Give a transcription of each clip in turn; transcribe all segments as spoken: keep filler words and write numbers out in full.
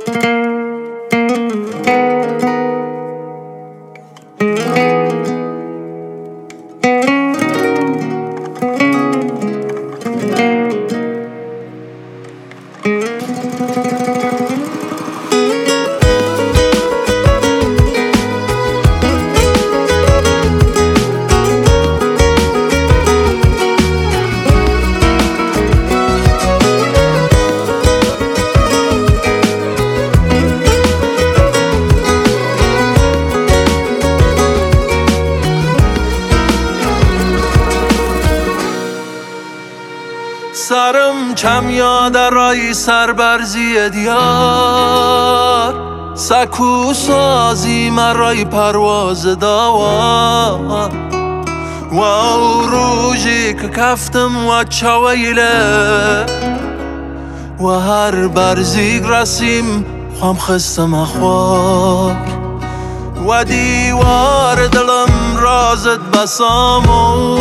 سرم کم یاد رای سربرزی دیار سکو سازی مرای پرواز داوار و روزی که کفتم و چویله و هر برزیگ رسیم خام خستم اخوار و دیوار دلم رازت بسامو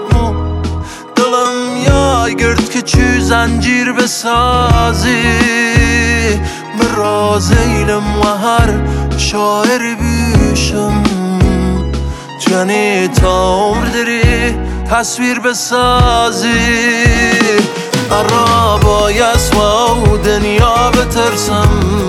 دلم یای گرد که چو زنجیر بسازی به راز ایلم و هر شاعر بیشم جنی تا عمر داری تصویر بسازی ارا بایست و دنیا بترسم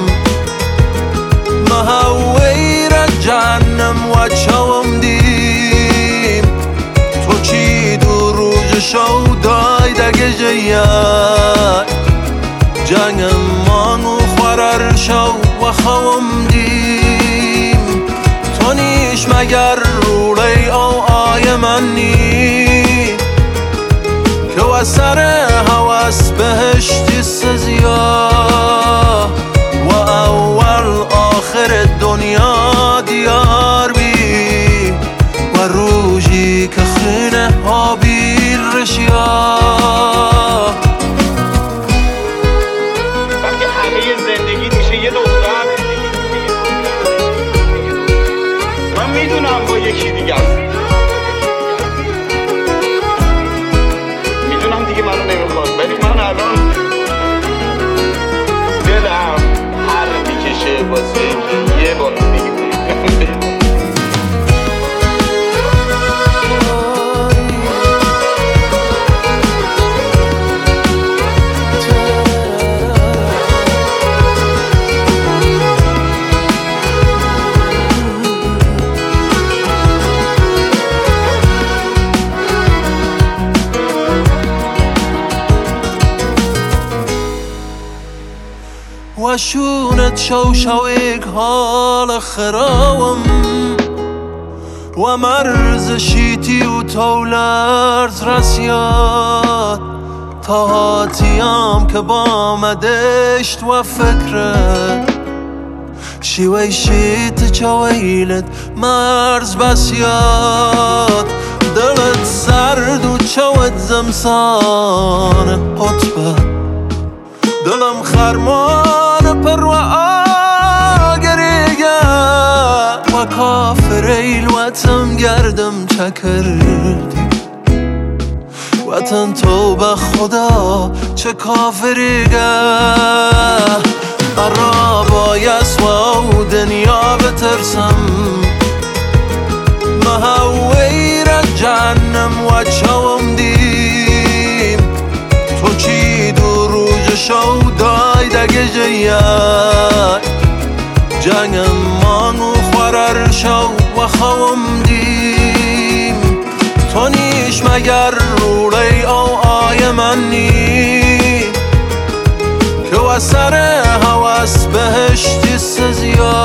مهوی را جهنم و چوم دیم تو چی دو روز شو دای دگه جیای جنگم مانو خورر شو و خوام دیم تو نیش مگر رولی او آی من نی که و سر حواس بهشتی سزیا و اول آخر دنیا دیار بی و روزی که خینه آبیر رشیا وقتی همه زندگی میشه یه دختر من میدونم با یکی دیگه است میدونم دیگه منو نمیخواد ولی من الان دلم هر میکشه واسه یه بار دیگه و شونت شو شویک حال خراوم و مرز شیتی و تولرز رسیاد تا هاتیام که با مدشت و فکرت شیوی شیت چویلت مرز بسیاد دلت سرد و چوت زمسان حطبت دلم خرمان پر و آگریگه و کافر ایلوتم گردم چکردی وطن تو به خدا چه کافریگه ارا بایست و دنیا بترسم مهوی را جهنم و چوم دیم تو چی دو روز شو دای دگه جیای جنگم مانو خورر شو و خوام دیم تو نیش مگر رولی او آی من نی که و سر حواس بهشتی سزیا